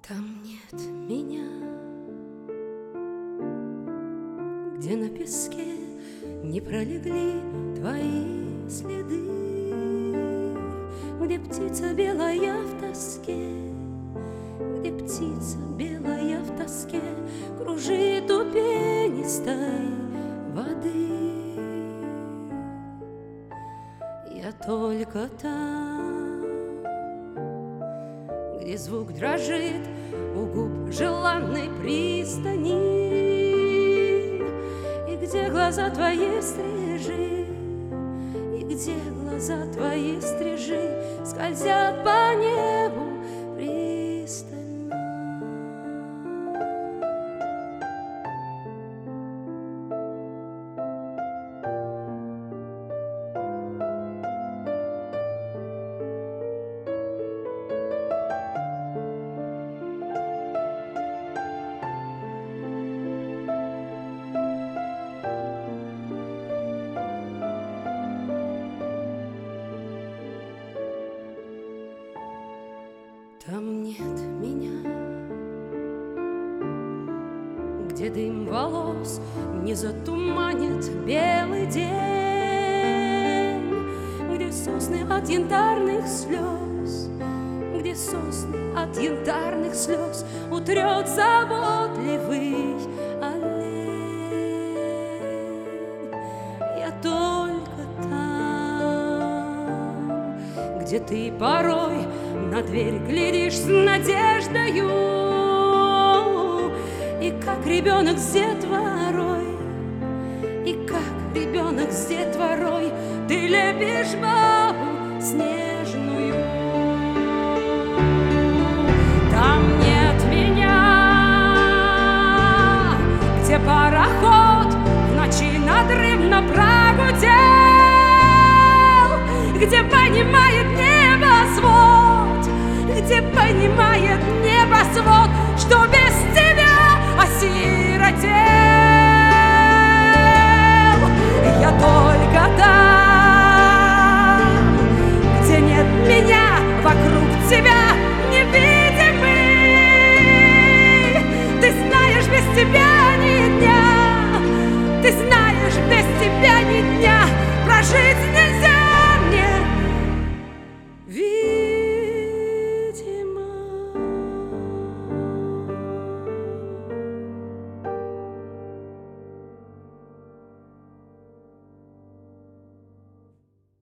Там нет меня, где на песке не пролегли твои следы, где птица белая в тоске, где птица белая в тоске кружит у пенистой воды. Я только там, где звук дрожит у губ желанной пристани, и где глаза твои стрижи, и где глаза твои стрижи скользят по небу пристально. Там нет меня, где дым волос не затуманит белый день, где сосны от янтарных слез, где сосны от янтарных слез утрет заботливый олень. Я только там, где ты порой на дверь глядишь с надеждою, и как ребенок с детворой, и как ребенок с детворой ты лепишь